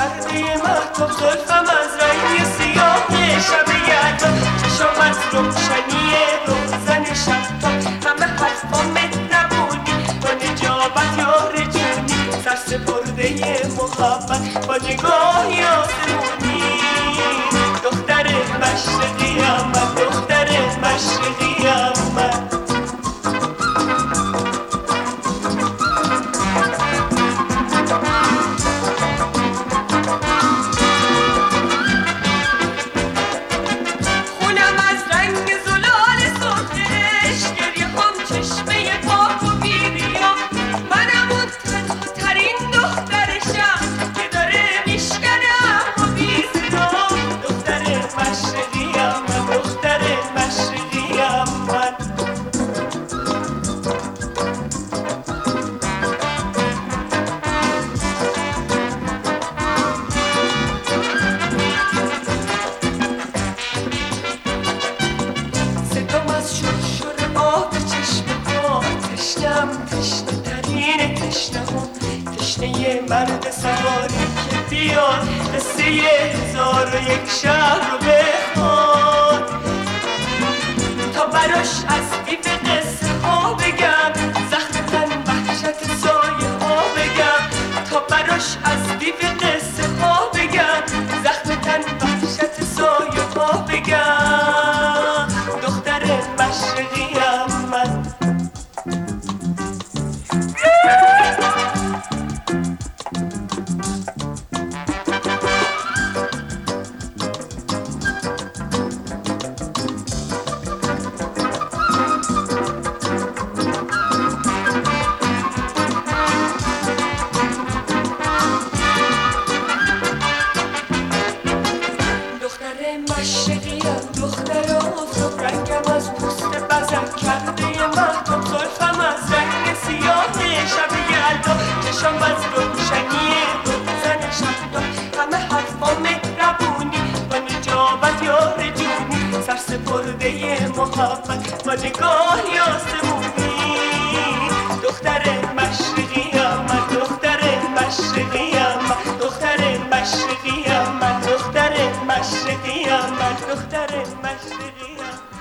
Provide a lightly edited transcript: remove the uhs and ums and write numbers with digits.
کرده مهتاب زلفم از رنگ سیاه شب یلدا چشم از روشنی روزن شبتاب همه حرفا مهربونی با نجابت یار جونی سرسپرده محبت با نگاهی آسمونی دختر مشرقیم من دختر مشرقیم من تشنه مرد سواری که بیاد قصه 1001 شهر رو بخواد تا براش از دیو قصه ها بگم زخم تن وحشت سایه ها بگم تا براش از دیو قصه ها بگم زخم تن وحشت سایه ها بگم دختر مشرقیم من مشرقیم دختر آفتاب رنگم از پوست بزن کرده مهتاب زلفم از رنگ سیاه شب یلدا چشم از روشنی روزن شبتاب همه حرفا مهربونی با نجابت یار جونی سرسپرده محبت با نگاهی آسمونی دختر مشرقیم من دختر مشرقیم من دختر مشرقیم من دختر مشرقیم من دختر مشرقیم